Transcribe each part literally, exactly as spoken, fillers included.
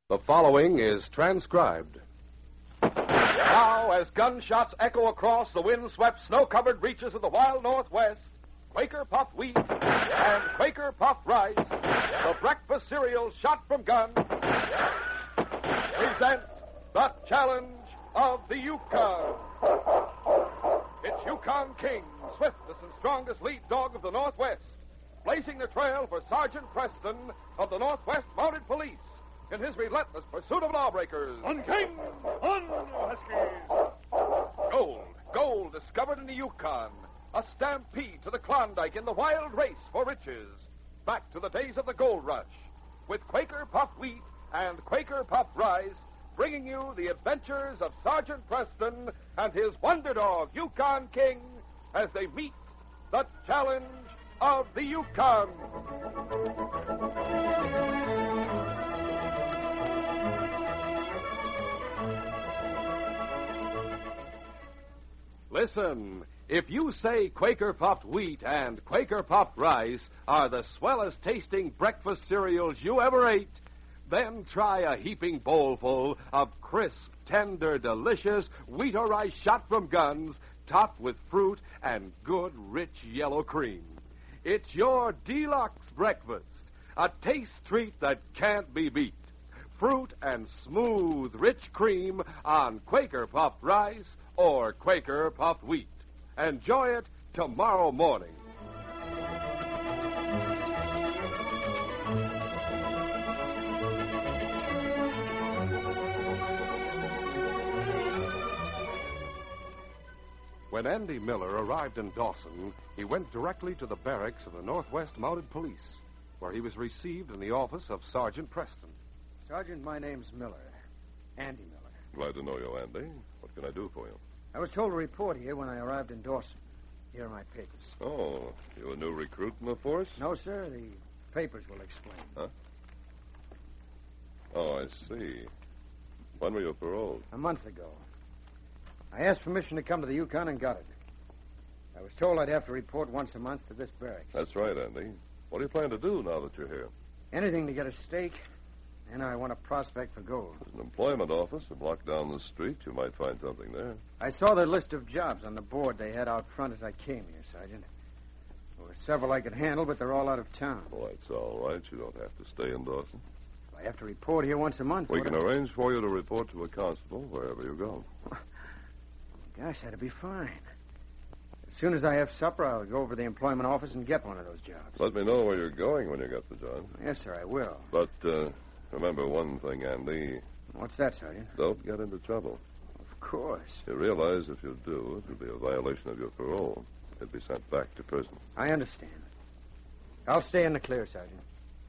The following is transcribed. Now, as gunshots echo across the wind-swept, snow-covered reaches of the wild Northwest, Quaker Puffed Wheat and Quaker Puffed Rice, the breakfast cereals shot from guns, present the challenge of the Yukon. It's Yukon King, swiftest and strongest lead dog of the Northwest, blazing the trail for Sergeant Preston of the Northwest Mounted Police in his relentless pursuit of lawbreakers. On King! On, Huskies! Gold, gold discovered in the Yukon. A stampede to the Klondike in the wild race for riches. Back to the days of the gold rush. With Quaker Puffed Wheat and Quaker Puffed Rice, bringing you the adventures of Sergeant Preston and his wonder dog, Yukon King, as they meet the challenge of the Yukon. Listen, if you say Quaker Puffed Wheat and Quaker Puffed Rice are the swellest tasting breakfast cereals you ever ate, then try a heaping bowlful of crisp, tender, delicious wheat or rice shot from guns, topped with fruit and good, rich yellow cream. It's your deluxe breakfast, a taste treat that can't be beat. Fruit and smooth, rich cream on Quaker Puffed Rice or Quaker Puffed Wheat. Enjoy it tomorrow morning. When Andy Miller arrived in Dawson, he went directly to the barracks of the Northwest Mounted Police, where he was received in the office of Sergeant Preston. Sergeant, my name's Miller. Andy Miller. Glad to know you, Andy. What can I do for you? I was told to report here when I arrived in Dawson. Here are my papers. Oh, you a new recruit in the force? No, sir. The papers will explain. Huh? Oh, I see. When were you paroled? A month ago. I asked permission to come to the Yukon and got it. I was told I'd have to report once a month to this barracks. That's right, Andy. What do you plan to do now that you're here? Anything to get a stake, and I want a prospect for gold. There's an employment office a block down the street. You might find something there. I saw the list of jobs on the board they had out front as I came here, Sergeant. There were several I could handle, but they're all out of town. Well, that's all right. You don't have to stay in Dawson. I have to report here once a month. We What can I... arrange for you to report to a constable wherever you go. Gosh, that'd be fine. As soon as I have supper, I'll go over to the employment office and get one of those jobs. Let me know where you're going when you get the job. Yes, sir, I will. But uh, remember one thing, Andy. What's that, Sergeant? Don't get into trouble. Of course. You realize if you do, it would be a violation of your parole. You'd be sent back to prison. I understand. I'll stay in the clear, Sergeant.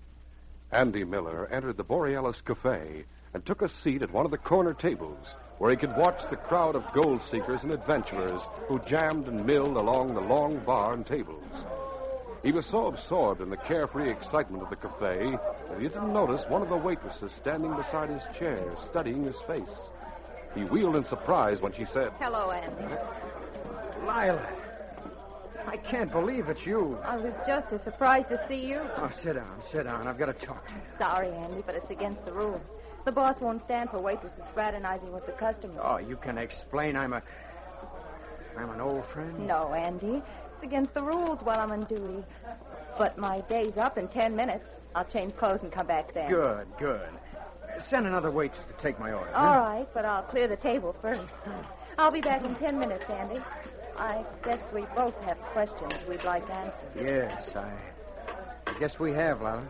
Andy Miller entered the Borealis Cafe and took a seat at one of the corner tables where he could watch the crowd of gold seekers and adventurers who jammed and milled along the long bar and tables. He was so absorbed in the carefree excitement of the cafe that he didn't notice one of the waitresses standing beside his chair, studying his face. He wheeled in surprise when she said, Hello, Andy. Lila, I can't believe it's you. I was just as surprised to see you. Oh, sit down, sit down. I've got to talk to you. Sorry, Andy, but it's against the rules. The boss won't stand for waitresses fraternizing with the customers. Oh, you can explain. I'm a... I'm an old friend. No, Andy. It's against the rules while I'm on duty. But my day's up in ten minutes. I'll change clothes and come back then. Good, good. Send another waitress to take my order. All huh? right, but I'll clear the table first. I'll be back in ten minutes, Andy. I guess we both have questions we'd like answered. Yes, I... I guess we have, Lila.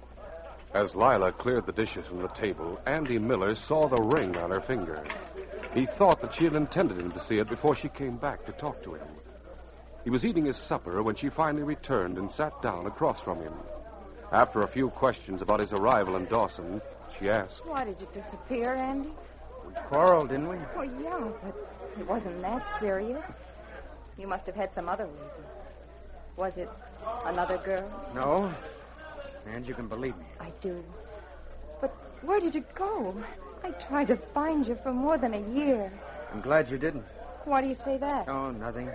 As Lila cleared the dishes from the table, Andy Miller saw the ring on her finger. He thought that she had intended him to see it before she came back to talk to him. He was eating his supper when she finally returned and sat down across from him. After a few questions about his arrival in Dawson, she asked, Why did you disappear, Andy? We quarreled, didn't we? Well, yeah, but it wasn't that serious. You must have had some other reason. Was it another girl? No. And you can believe me. I do. But where did you go? I tried to find you for more than a year. I'm glad you didn't. Why do you say that? Oh, nothing.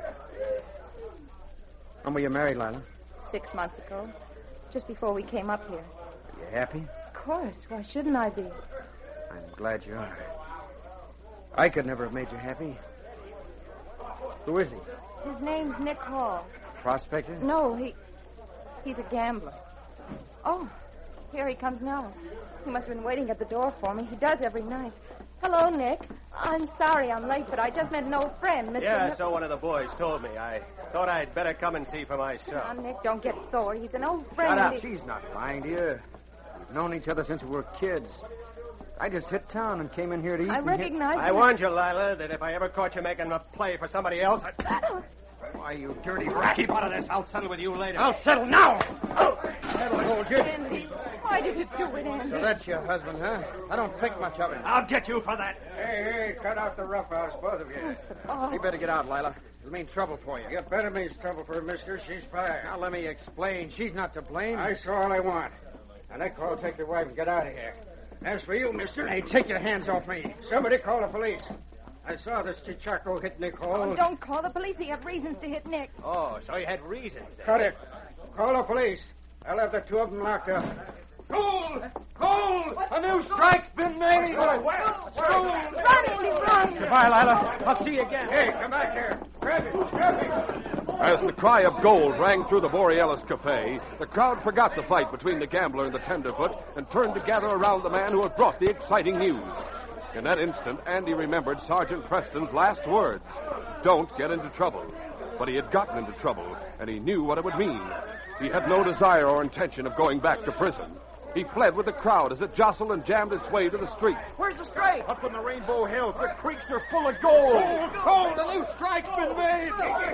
When were you married, Lila? Six months ago. Just before we came up here. Are you happy? Of course. Why shouldn't I be? I'm glad you are. I could never have made you happy. Who is he? His name's Nick Hall. Prospector? No, he... he's a gambler. Oh, here he comes now. He must have been waiting at the door for me. He does every night. Hello, Nick. I'm sorry I'm late, but I just met an old friend, Mister Yeah, Nick- so one of the boys told me. I thought I'd better come and see for myself. Now, Nick, don't get sore. He's an old friend. Shut up. and he- She's not lying to you. We've known each other since we were kids. I just hit town and came in here to eat. I and hit- recognize I him. warned you, Lila, that if I ever caught you making a play for somebody else, I'd... Why, you dirty rat. Keep out of this. I'll settle with you later. I'll settle now. That'll hold you. Andy, why did you do it, Andy? So that's your husband, huh? I don't think much of him. I'll get you for that. Hey, hey, cut out the roughhouse, both of you. Oh, You better get out, Lila. It'll mean trouble for you. You better means trouble for her, mister. She's fired. Now, let me explain. She's not to blame. I saw all I want. And I call take your wife and get out of here. As for you, mister, Hey, take your hands off me. somebody call the police. I saw this Chichaco hit Nick Hall. oh, don't call the police. He had reasons to hit Nick. Oh, so you had reasons. then. Cut it. Call the police. I'll have the two of them locked up. Hold! Hold! A new strike's been made! Run, Andy, run! Goodbye, Lila. I'll see you again. Hey, come back here. Grab him. Grab him. As the cry of gold rang through the Borealis Cafe, the crowd forgot the fight between the gambler and the tenderfoot and turned to gather around the man who had brought the exciting news. In that instant, Andy remembered Sergeant Preston's last words, "Don't get into trouble." But he had gotten into trouble, and he knew what it would mean. He had no desire or intention of going back to prison. He fled with the crowd as it jostled and jammed its way to the street. Where's the strike? Up in the Rainbow Hills. The creeks are full of gold. Hold, hold. A new strike's been made.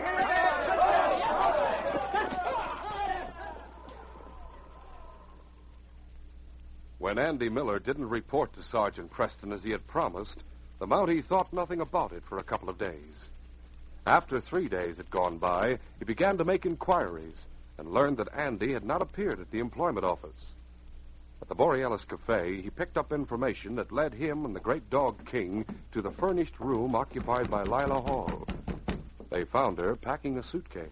When Andy Miller didn't report to Sergeant Preston as he had promised, the Mountie thought nothing about it for a couple of days. After three days had gone by, he began to make inquiries and learned that Andy had not appeared at the employment office. At the Borealis Cafe, he picked up information that led him and the great dog King to the furnished room occupied by Lila Hall. They found her packing a suitcase.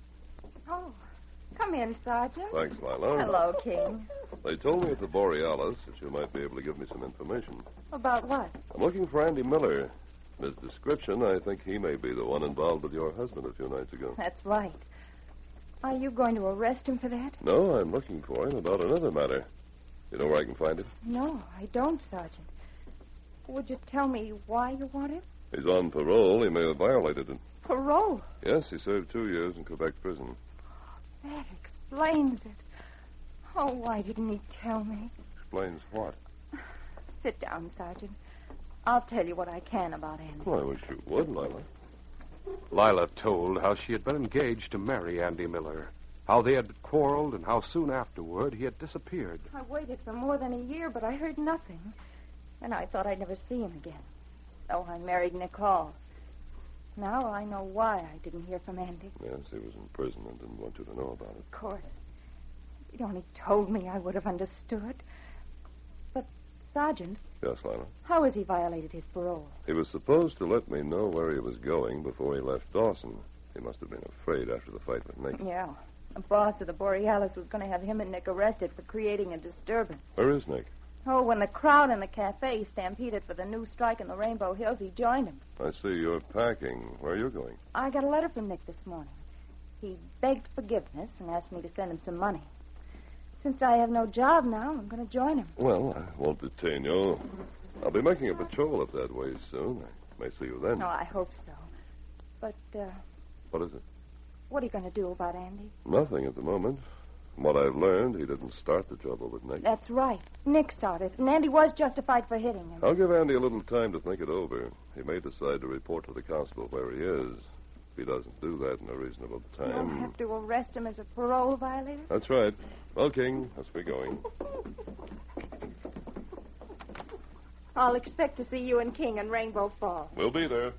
Oh, come in, Sergeant. Thanks, Lila. Hello, King. They told me at the Borealis that you might be able to give me some information. About what? I'm looking for Andy Miller. From his description, I think he may be the one involved with your husband a few nights ago. That's right. Are you going to arrest him for that? No, I'm looking for him about another matter. You know where I can find him? No, I don't, Sergeant. Would you tell me why you want him? He's on parole. He may have violated it. Parole. Yes, he served two years in Quebec prison. That explains it. Oh, why didn't he tell me? Explains what? Sit down, Sergeant. I'll tell you what I can about Andy. Well, I wish you would, Lila. Lila told how she had been engaged to marry Andy Miller, how they had quarreled, and how soon afterward he had disappeared. I waited for more than a year, but I heard nothing. And I thought I'd never see him again. So I married Nick Hall. Now I know why I didn't hear from Andy. Yes, he was in prison and didn't want you to know about it. Of course. If he'd only told me, I would have understood. But, Sergeant, Yes, Lila. how has he violated his parole? He was supposed to let me know where he was going before he left Dawson. He must have been afraid after the fight with Nick. Yeah. The boss of the Borealis was going to have him and Nick arrested for creating a disturbance. Where is Nick? Oh, when the crowd in the cafe stampeded for the new strike in the Rainbow Hills, he joined him. I see you're packing. Where are you going? I got a letter from Nick this morning. He begged forgiveness and asked me to send him some money. Since I have no job now, I'm going to join him. Well, I won't detain you. I'll be making a patrol up that way soon. I may see you then. No, I hope so. But, uh, What is it? what are you going to do about Andy? Nothing at the moment. From what I've learned, he didn't start the trouble with Nick. That's right. Nick started, and Andy was justified for hitting him. I'll give Andy a little time to think it over. He may decide to report to the constable where he is. If he doesn't do that in a reasonable You'll time... have to arrest him as a parole violator? That's right. Well, King, let's be going. I'll expect to see you and King in Rainbow Falls. We'll be there.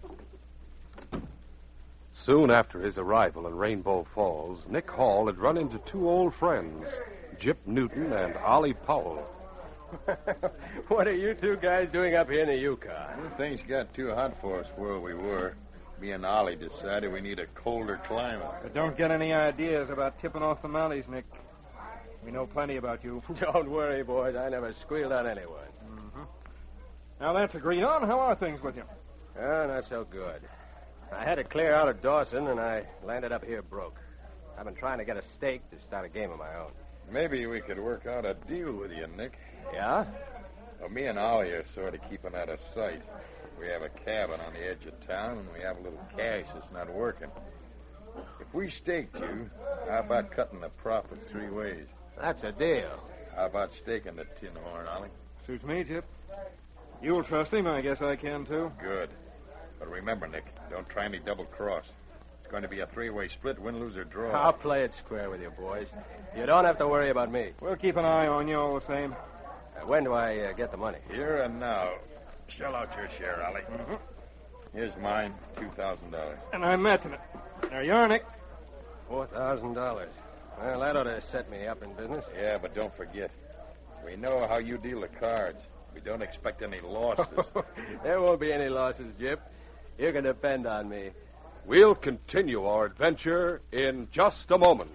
Soon after his arrival in Rainbow Falls, Nick Hall had run into two old friends, Jip Newton and Ollie Powell. What are you two guys doing up here in the Yukon? Well, things got too hot for us where we were. Me and Ollie decided we need a colder climate. But don't get any ideas about tipping off the Mounties, Nick. We know plenty about you. Don't worry, boys. I never squealed on anyone. Now that's agreed on. How are things with you? Oh, not so good. I had to clear out of Dawson, and I landed up here broke. I've been trying to get a stake to start a game of my own. Maybe we could work out a deal with you, Nick. Yeah? Well, me and Ollie are sort of keeping out of sight. We have a cabin on the edge of town, and we have a little cash that's not working. If we staked you, how about cutting the profit three ways? That's a deal. How about staking the tin horn, Ollie? Suits me, Chip. You'll trust him. I guess I can, too. Good. But remember, Nick, don't try any double cross. It's going to be a three-way split, win, lose, or draw. I'll play it square with you, boys. You don't have to worry about me. We'll keep an eye on you all the same. Uh, when do I uh, get the money? Here and now. Shell out your share, Ollie. Mm-hmm. Here's mine, two thousand dollars. And I'm matching it. There you are, Nick. Four thousand dollars. Well, that ought to set me up in business. Yeah, but don't forget, we know how you deal the cards. We don't expect any losses. There won't be any losses, Jip. You can depend on me. We'll continue our adventure in just a moment.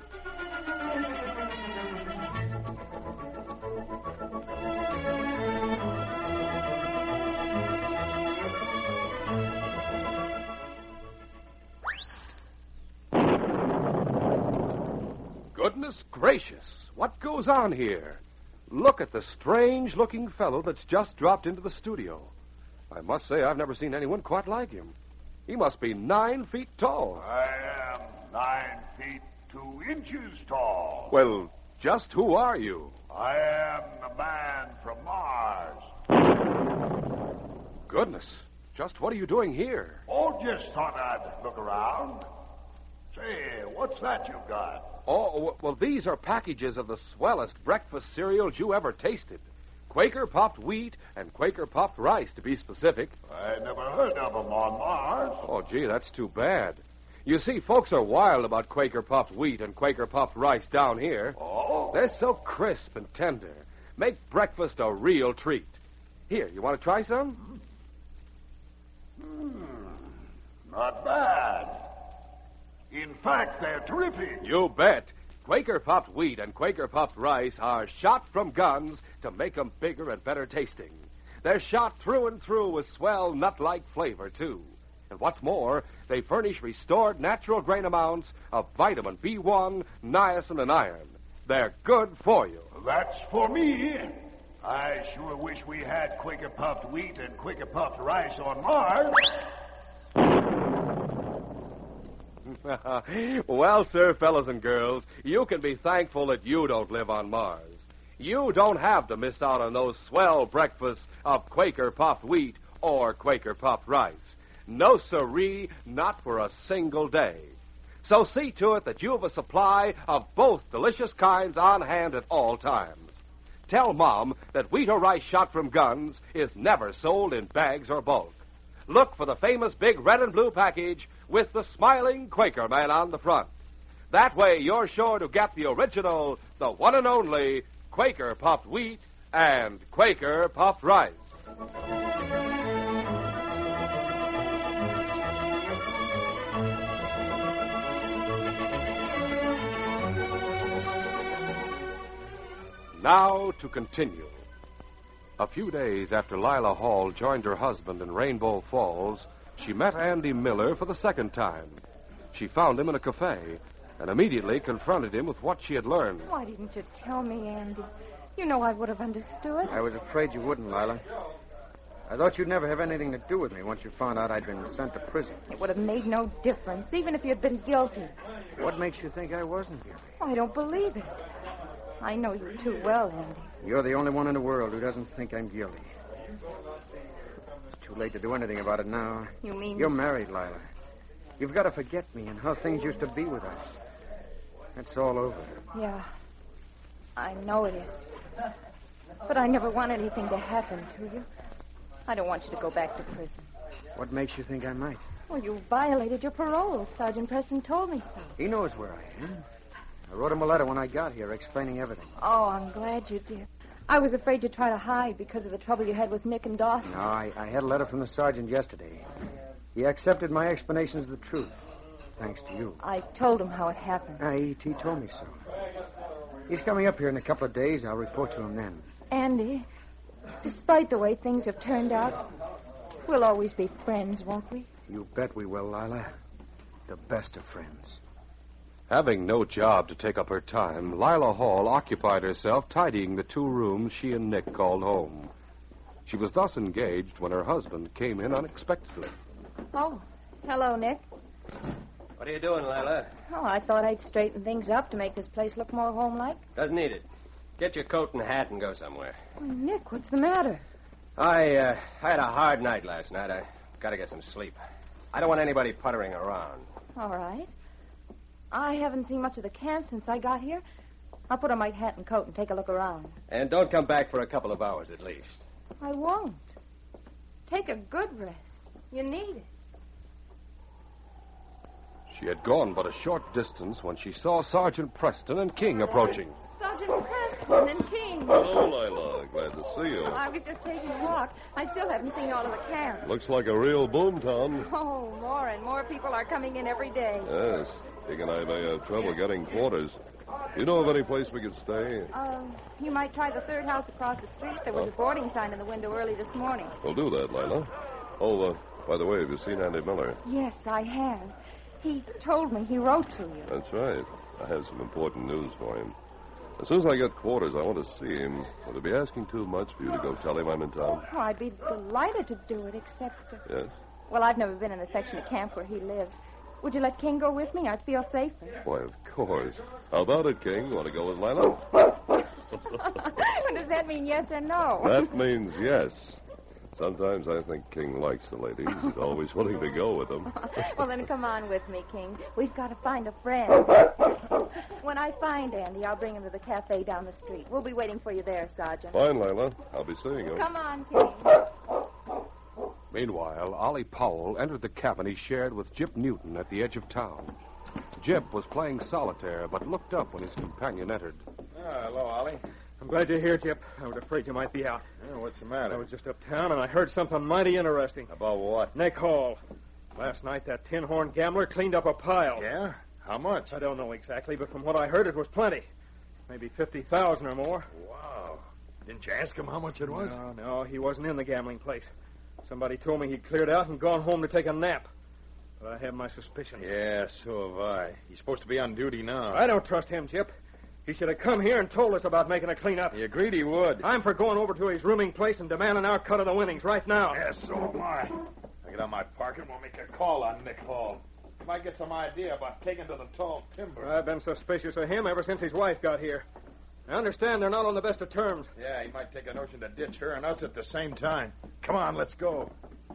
Goodness gracious, what goes on here? Look at the strange-looking fellow that's just dropped into the studio. I must say I've never seen anyone quite like him. He must be nine feet tall. I am nine feet two inches tall. Well, just who are you? I am the man from Mars. Goodness, just what are you doing here? Oh, just thought I'd look around. Say, what's that you got? Oh, well, these are packages of the swellest breakfast cereals you ever tasted. Quaker Puffed Wheat and Quaker Puffed Rice, to be specific. I never heard of them on Mars. Oh, gee, that's too bad. You see, folks are wild about Quaker Puffed Wheat and Quaker Puffed Rice down here. Oh? They're so crisp and tender. Make breakfast a real treat. Here, you want to try some? Hmm, not bad. In fact, they're terrific. You bet. Quaker Puffed Wheat and Quaker Puffed Rice are shot from guns to make them bigger and better tasting. They're shot through and through with swell nut-like flavor, too. And what's more, they furnish restored natural grain amounts of vitamin B one, niacin, and iron. They're good for you. That's for me. I sure wish we had Quaker Puffed Wheat and Quaker Puffed Rice on Mars. Well, sir, fellas and girls, you can be thankful that you don't live on Mars. You don't have to miss out on those swell breakfasts of Quaker Puffed Wheat or Quaker Puffed Rice. No siree, not for a single day. So see to it that you have a supply of both delicious kinds on hand at all times. Tell Mom that wheat or rice shot from guns is never sold in bags or bulk. Look for the famous big red and blue package with the smiling Quaker man on the front. That way you're sure to get the original, the one and only Quaker Puffed Wheat and Quaker Puffed Rice. Now to continue. A few days after Lila Hall joined her husband in Rainbow Falls, she met Andy Miller for the second time. She found him in a cafe and immediately confronted him with what she had learned. Why didn't you tell me, Andy? You know I would have understood. I was afraid you wouldn't, Lila. I thought you'd never have anything to do with me once you found out I'd been sent to prison. It would have made no difference, even if you'd been guilty. What makes you think I wasn't guilty? I don't believe it. I know you too well, Andy. You're the only one in the world who doesn't think I'm guilty. It's too late to do anything about it now. You mean... You're married, Lila. You've got to forget me and how things used to be with us. It's all over. Yeah, I know it is. But I never want anything to happen to you. I don't want you to go back to prison. What makes you think I might? Well, you violated your parole. Sergeant Preston told me so. He knows where I am. I wrote him a letter when I got here explaining everything. Oh, I'm glad you did. I was afraid you'd try to hide because of the trouble you had with Nick and Dawson. No, I, I had a letter from the sergeant yesterday. He accepted my explanations of the truth, thanks to you. I told him how it happened. Ah, he, he told me so. He's coming up here in a couple of days. I'll report to him then. Andy, Despite the way things have turned out, we'll always be friends, won't we? You bet we will, Lila. The best of friends. Having no job to take up her time, Lila Hall occupied herself tidying the two rooms she and Nick called home. She was thus engaged when her husband came in unexpectedly. Oh, hello, Nick. What are you doing, Lila? Oh, I thought I'd straighten things up to make this place look more homelike. Doesn't need it. Get your coat and hat and go somewhere. Oh, Nick, what's the matter? I, uh, I had a hard night last night. I got to get some sleep. I don't want anybody puttering around. All right. I haven't seen much of the camp since I got here. I'll put on my hat and coat and take a look around. And don't come back for a couple of hours at least. I won't. Take a good rest. You need it. She had gone but a short distance when she saw Sergeant Preston and King approaching. Sergeant Preston and King. Hello, Lila. Glad to see you. I was just taking a walk. I still haven't seen all of the camp. Looks like a real boom town. Oh, more and more people are coming in every day. Yes. King and I may have trouble getting quarters. You know of any place we could stay? Um, you might try the third house across the street. There was Huh? a boarding sign in the window early this morning. We'll do that, Lila. Oh, uh, by the way, have you seen Andy Miller? Yes, I have. He told me he wrote to you. That's right. I have some important news for him. As soon as I get quarters, I want to see him. Would it be asking too much for you to go tell him I'm in town? Oh, I'd be delighted to do it, except... Uh, Yes? well, I've never been in the section of camp where he lives. Would you let King go with me? I'd feel safer. Why, of course. How about it, King? Want to go with Lila? Does that mean yes or no? That means yes. Sometimes I think King likes the ladies. He's always willing to go with them. Well, then come on with me, King. We've got to find a friend. When I find Andy, I'll bring him to the cafe down the street. We'll be waiting for you there, Sergeant. Fine, Lila. I'll be seeing you. Come on, King. Meanwhile, Ollie Powell entered the cabin he shared with Gyp Newton at the edge of town. Gyp was playing solitaire, but looked up when his companion entered. Ah, hello, Ollie. I'm glad you're here, Gyp. I was afraid you might be out. Yeah, what's the matter? I was just uptown, and I heard something mighty interesting. About what? Nick Hall. Last night, that tin-horn gambler cleaned up a pile. Yeah? How much? I don't know exactly, but from what I heard, it was plenty. Maybe fifty thousand or more. Wow. Didn't you ask him how much it was? No, no, he wasn't in the gambling place. Somebody told me he'd cleared out and gone home to take a nap. But I have my suspicions. Yeah, so have I. He's supposed to be on duty now. I don't trust him, Gyp. He should have come here and told us about making a cleanup. He agreed he would. I'm for going over to his rooming place and demanding our cut of the winnings right now. Yeah, so am I. I get out my pocket and we'll make a call on Nick Hall. Might get some idea about taking to the tall timber. I've been suspicious of him ever since his wife got here. I understand they're not on the best of terms. Yeah, he might take a notion to ditch her and us at the same time. Come on, let's go.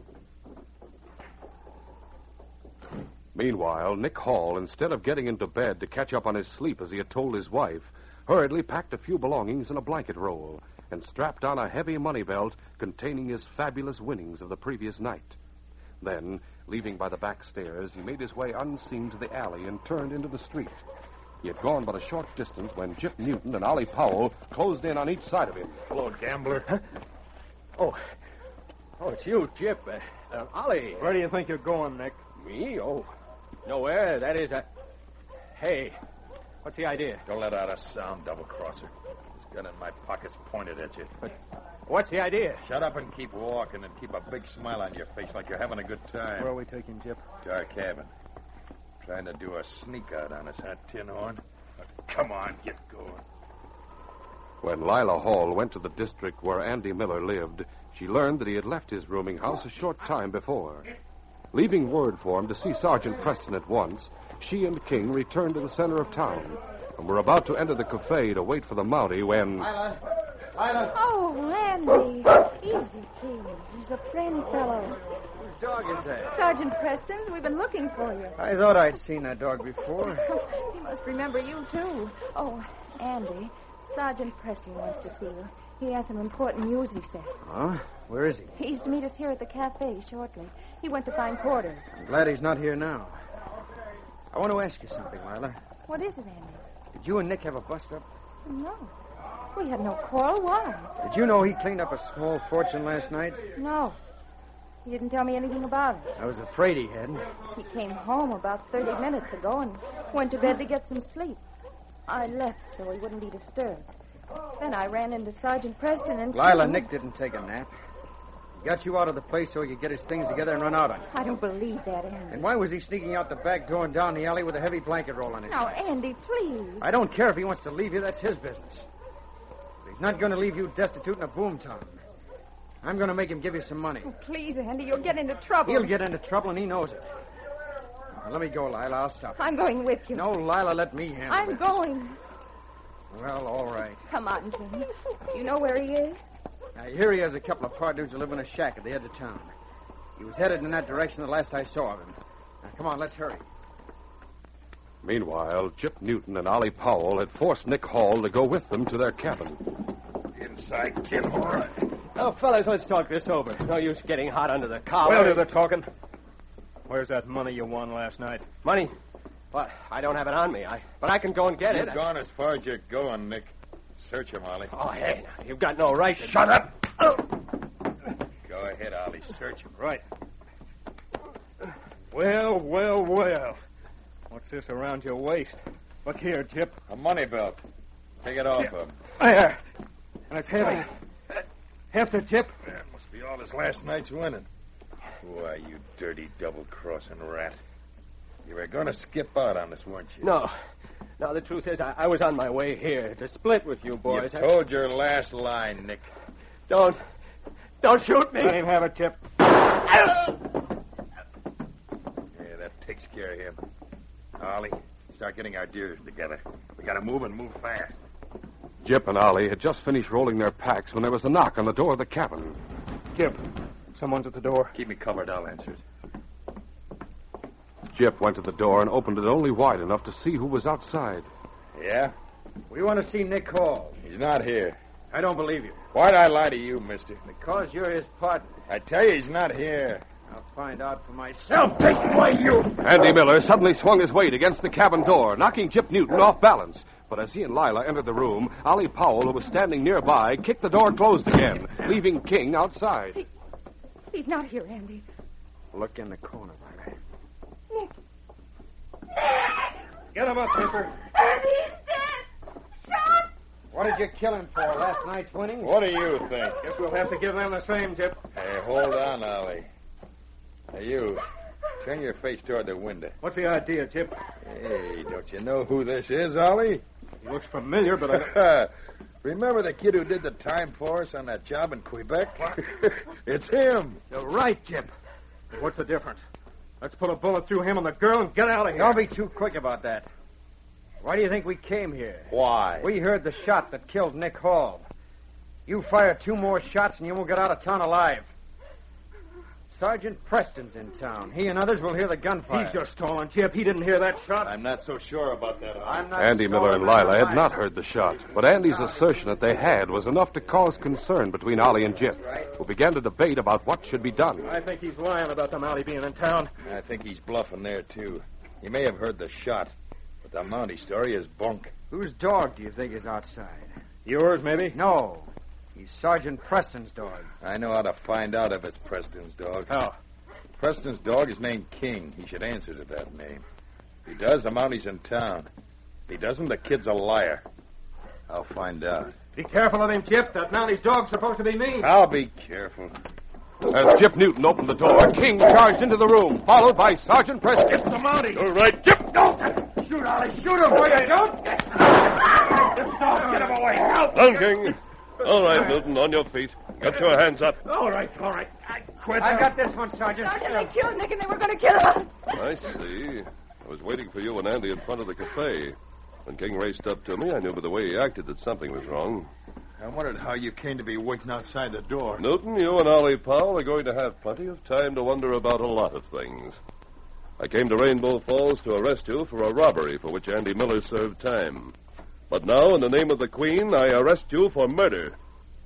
Meanwhile, Nick Hall, instead of getting into bed to catch up on his sleep as he had told his wife, hurriedly packed a few belongings in a blanket roll and strapped on a heavy money belt containing his fabulous winnings of the previous night. Then, leaving by the back stairs, he made his way unseen to the alley and turned into the street. He had gone but a short distance when Gyp Newton and Ollie Powell closed in on each side of him. Hello, gambler. Huh? Oh. Oh, it's you, Gyp. Uh, uh, Ollie. Where do you think you're going, Nick? Me? Oh, nowhere. That is a... Hey, what's the idea? Don't let out a sound, double-crosser. This gun in my pocket's pointed at you. But what's the idea? Shut up and keep walking and keep a big smile on your face like you're having a good time. Where are we taking Gyp? To our cabin. Trying to do a sneak out on us, huh, Tin Horn? Now, come on, get going. When Lila Hall went to the district where Andy Miller lived, she learned that he had left his rooming house a short time before. Leaving word for him to see Sergeant Preston at once, she and King returned to the center of town and were about to enter the cafe to wait for the Mountie when... Lila! Lila! Oh, Andy. Easy, King. He's a friend fellow. Whose dog is that? Sergeant Preston's. We've been looking for you. I thought I'd seen that dog before. He must remember you, too. Oh, Andy, Sergeant Preston wants to see you. He has some important news, he said. Huh? Where is he? He's to meet us here at the cafe shortly. He went to find quarters. I'm glad he's not here now. I want to ask you something, Lila. What is it, Andy? Did you and Nick have a bust-up? No. We had no quarrel. Why? Did you know he cleaned up a small fortune last night? No. He didn't tell me anything about it. I was afraid he hadn't. He came home about thirty minutes ago and went to bed to get some sleep. I left so he wouldn't be disturbed. Then I ran into Sergeant Preston and... Lila, Nick didn't take a nap. He got you out of the place so he could get his things together and run out on you. I don't believe that, Andy. And why was he sneaking out the back door and down the alley with a heavy blanket roll on his Now, head? Andy, please. I don't care if he wants to leave you. That's his business. But he's not going to leave you destitute in a boomtown. I'm going to make him give you some money. Oh, please, Andy, you'll get into trouble. He'll get into trouble, and he knows it. Now, let me go, Lila. I'll stop. I'm going with you. No, Lila, let me handle I'm this. going. Well, all right. Come on, King. Do you know where he is? I hear he has a couple of pardoos who live in a shack at the edge of town. He was headed in that direction the last I saw of him. Now, come on, let's hurry. Meanwhile, Chip Newton and Ollie Powell had forced Nick Hall to go with them to their cabin. Inside, Jim. All right. Oh, fellas, let's talk this over. No use getting hot under the collar. Well, do the talking. Where's that money you won last night? Money? Well, I don't have it on me. I, but I can go and get You've it. gone as far as you're going, Nick. Search him, Ollie. Oh, hey, now, you've got no right to... Shut up! Oh. Go ahead, Ollie. Search him. Right. Well, well, well. What's this around your waist? Look here, Chip. A money belt. Take it off him. There. And it's heavy. Hefted, Chip. That must be all his last night's winning. Why, you dirty double-crossing rat. You were going to skip out on us, weren't you? No. No, the truth is, I, I was on my way here to split with you boys. You told your last lie, Nick. Don't... Don't shoot me. Let him have it, Chip. Yeah, that takes care of him. Ollie, start getting our gears together. We got to move and move fast. Jip and Ollie had just finished rolling their packs when there was a knock on the door of the cabin. Chip, someone's at the door. Keep me covered. I'll answer it. Jip went to the door and opened it only wide enough to see who was outside. Yeah? We want to see Nick Hall. He's not here. I don't believe you. Why'd I lie to you, mister? Because you're his partner. I tell you, he's not here. I'll find out for myself. Take away you! Andy Miller suddenly swung his weight against the cabin door, knocking Chip Newton off balance. But as he and Lila entered the room, Ollie Powell, who was standing nearby, kicked the door closed again, leaving King outside. He, he's not here, Andy. Look in the corner, Lila. Nick. Get him up, Tipper. Andy's dead. Shot. What did you kill him for? Last night's winnings? What do you think? Guess we'll have to give them the same, Chip. Hey, hold on, Ollie. Hey, you. Turn your face toward the window. What's the idea, Chip? Hey, don't you know who this is, Ollie? He looks familiar, but I... Remember the kid who did the time for us on that job in Quebec? It's him. You're right, Chip. What's the difference? Let's put a bullet through him and the girl and get out of here. Don't be too quick about that. Why do you think we came here? Why? We heard the shot that killed Nick Hall. You fire two more shots and you won't get out of town alive. Sergeant Preston's in town. He and others will hear the gunfire. He's just stalling, Chip. He didn't hear that shot. I'm not so sure about that, Ollie. I'm not Andy Miller and stalling Lila had either. not heard the shot, but Andy's assertion that they had was enough to cause concern between Ollie and Jip, who began to debate about what should be done. I think he's lying about the Mountie being in town. I think he's bluffing there, too. He may have heard the shot, but the Mountie story is bunk. Whose dog do you think is outside? Yours, maybe? No. He's Sergeant Preston's dog. I know how to find out if it's Preston's dog. How? Preston's dog is named King. He should answer to that name. If he does, the Mountie's in town. If he doesn't, the kid's a liar. I'll find out. Be careful of him, Chip. That Mountie's dog's supposed to be me. I'll be careful. As Jip Newton opened the door, King charged into the room, followed by Sergeant Preston. It's the Mountie. All right, Jip. Shoot, Ollie. Shoot him, boy. You don't. This dog, get him away. Help. Down, King. All right, Milton, on your feet. Get your hands up. All right, all right. I quit. I got this one, Sergeant. Sergeant, they killed Nick and they were going to kill us. I see. I was waiting for you and Andy in front of the cafe. When King raced up to me, I knew by the way he acted that something was wrong. I wondered how you came to be waiting outside the door. Newton, you and Ollie Powell are going to have plenty of time to wonder about a lot of things. I came to Rainbow Falls to arrest you for a robbery for which Andy Miller served time. But now, in the name of the Queen, I arrest you for murder.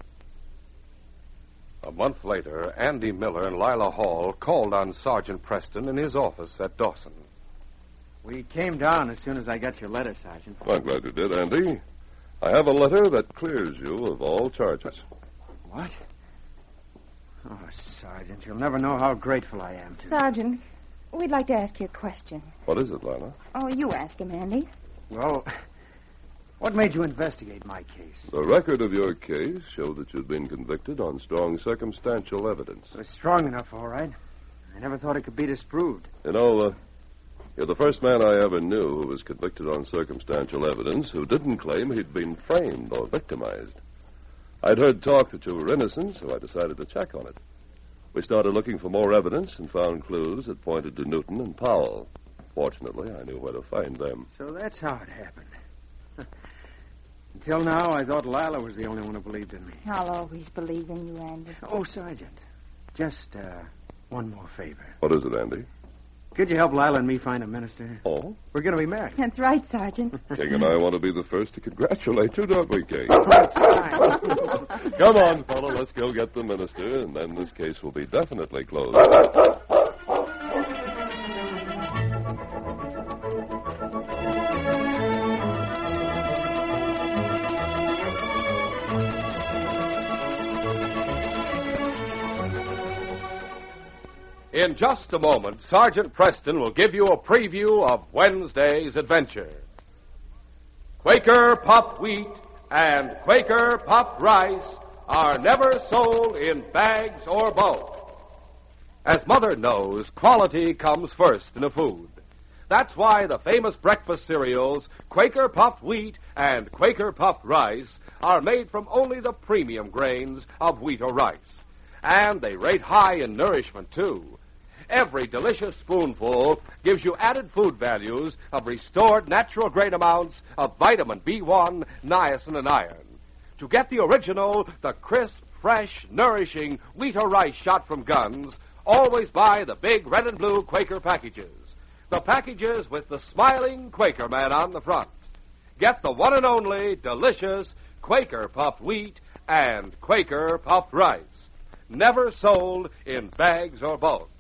A month later, Andy Miller and Lila Hall called on Sergeant Preston in his office at Dawson. We came down as soon as I got your letter, Sergeant. I'm glad you did, Andy. I have a letter that clears you of all charges. What? Oh, Sergeant, you'll never know how grateful I am to you. Sergeant, we'd like to ask you a question. What is it, Lila? Oh, you ask him, Andy. Well, What made you investigate my case? The record of your case showed that you'd been convicted on strong circumstantial evidence. It was strong enough, all right. I never thought it could be disproved. You know, uh, you're the first man I ever knew who was convicted on circumstantial evidence who didn't claim he'd been framed or victimized. I'd heard talk that you were innocent, so I decided to check on it. We started looking for more evidence and found clues that pointed to Newton and Powell. Fortunately, I knew where to find them. So that's how it happened. Until now, I thought Lila was the only one who believed in me. I'll always believe in you, Andy. Oh, Sergeant, just uh, one more favor. What is it, Andy? Could you help Lila and me find a minister? Oh? We're going to be married. That's right, Sergeant. King and I want to be the first to congratulate you, don't we, King? That's fine. Come on, fellow, let's go get the minister, and then this case will be definitely closed. In just a moment, Sergeant Preston will give you a preview of Wednesday's adventure. Quaker puffed wheat and Quaker puffed rice are never sold in bags or bulk. As Mother knows, quality comes first in a food. That's why the famous breakfast cereals, Quaker puffed wheat and Quaker puffed rice, are made from only the premium grains of wheat or rice. And they rate high in nourishment, too. Every delicious spoonful gives you added food values of restored natural grain amounts of vitamin B one, niacin, and iron. To get the original, the crisp, fresh, nourishing wheat or rice shot from guns, always buy the big red and blue Quaker packages. The packages with the smiling Quaker man on the front. Get the one and only delicious Quaker puffed wheat and Quaker puffed rice. Never sold in bags or bulk.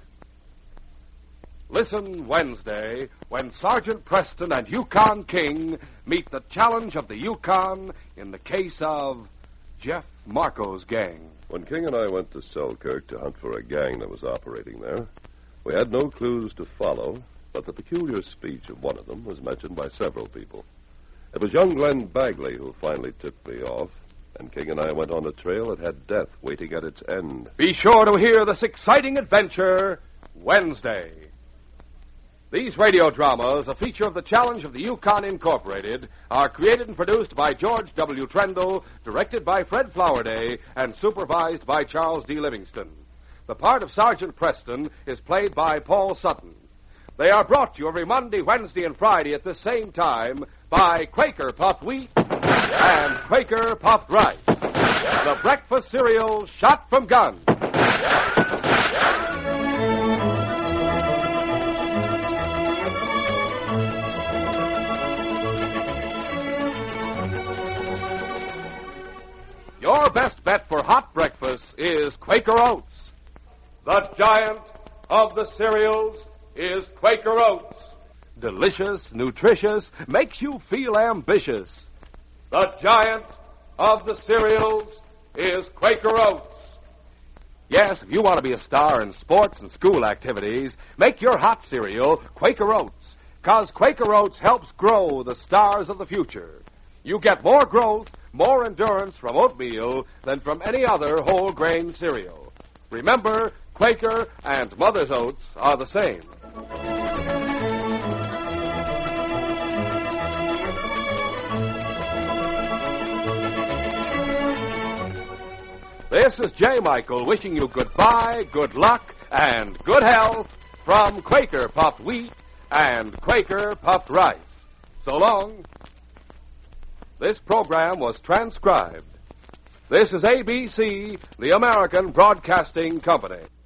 Listen Wednesday when Sergeant Preston and Yukon King meet the challenge of the Yukon in the case of Jeff Marco's gang. When King and I went to Selkirk to hunt for a gang that was operating there, we had no clues to follow, but the peculiar speech of one of them was mentioned by several people. It was young Glenn Bagley who finally tipped me off, and King and I went on a trail that had death waiting at its end. Be sure to hear this exciting adventure Wednesday. These radio dramas, a feature of the Challenge of the Yukon Incorporated, are created and produced by George W. Trendle, directed by Fred Flowerday, and supervised by Charles D. Livingston. The part of Sergeant Preston is played by Paul Sutton. They are brought to you every Monday, Wednesday, and Friday at the same time by Quaker Puffed Wheat and Quaker Puffed Rice, the breakfast cereal shot from guns. Your best bet for hot breakfast is Quaker Oats. The giant of the cereals is Quaker Oats. Delicious, nutritious, makes you feel ambitious. The giant of the cereals is Quaker Oats. Yes, if you want to be a star in sports and school activities, make your hot cereal Quaker Oats, 'cause Quaker Oats helps grow the stars of the future. You get more growth, more endurance from oatmeal than from any other whole grain cereal. Remember, Quaker and Mother's Oats are the same. This is J. Michael wishing you goodbye, good luck, and good health from Quaker Puffed Wheat and Quaker Puffed Rice. So long. This program was transcribed. This is A B C, the American Broadcasting Company.